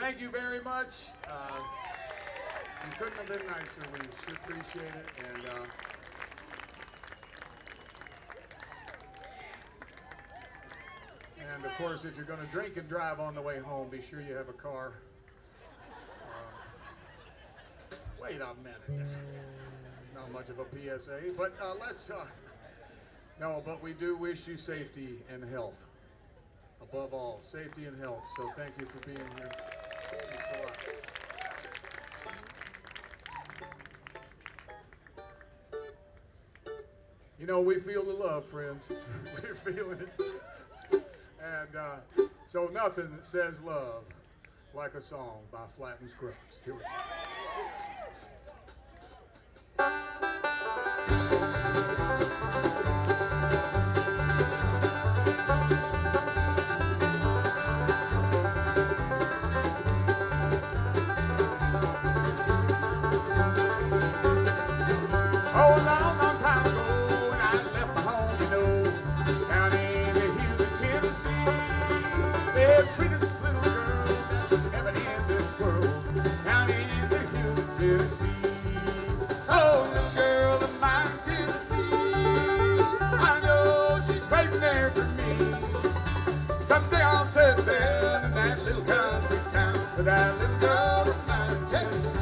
thank you very much. You couldn't have been nicer. We sure appreciate it. And of course, if you're going to drink and drive on the way home, be sure you have a car. Wait a minute. It's not much of a PSA, but no, but we do wish you safety and health. Above all, safety and health. So thank you for being here. Thanks a lot. You know, we feel the love, friends. We're feeling it. And so nothing says love like a song by Flatt and Scruggs. Here we go. Sweetest little girl that was ever in this world, down in the hills of Tennessee. Oh, little girl of mine in Tennessee, I know she's waiting there for me. Someday I'll settle down in that little country town with that little girl of mine in Tennessee.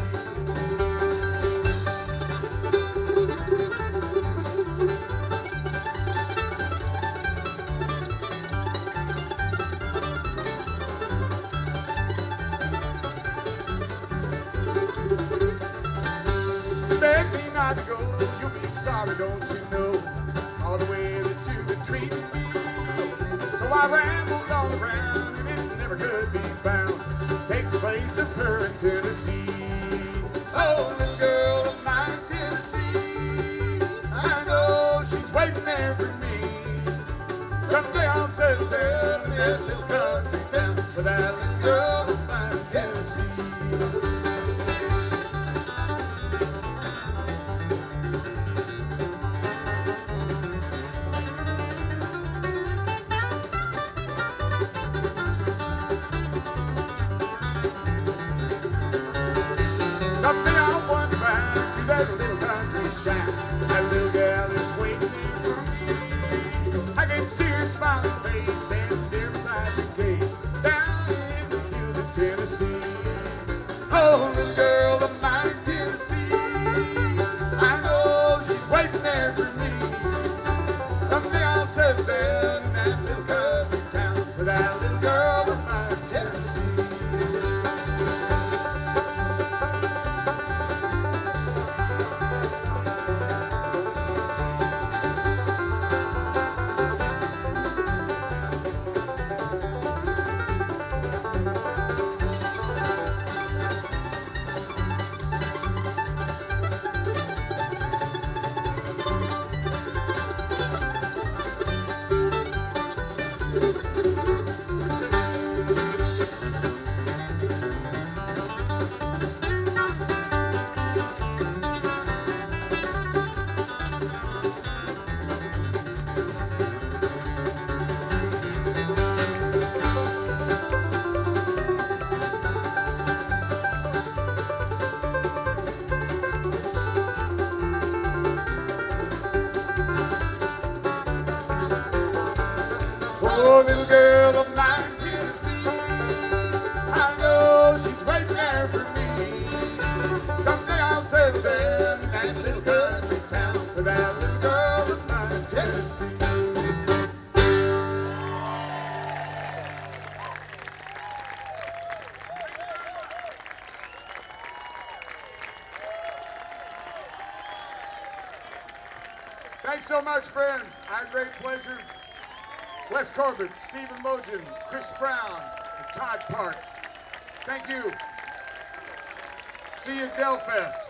Beg me not to go, you'll be sorry, don't you know, all the way that you've been treating me. So I rambled all around and it never could be found. Take the place of her in Tennessee. Oh, little girl of mine in Tennessee, I know she's waiting there for me. Someday I'll settle down in that little country town with that little girl of mine in Tennessee. Someday I'll wander back to that little country shack. That little gal is waiting there for me. I can see her smiling face standing there beside the gate down in the hills of Tennessee. Oh, little girl of mine in Tennessee, I know she's waiting there for me. Someday I'll settle down in that little country town with that little girl of mine in Tennessee. Oh, little girl of mine in Tennessee, I know she's waiting there for me. Someday I'll settle down in that little country town with that little girl of mine in Tennessee. Thanks so much, friends. Our great pleasure. Wes Corbett, Stephen Mogen, Chris Brown, and Todd Parks. Thank you. See you at Delfest.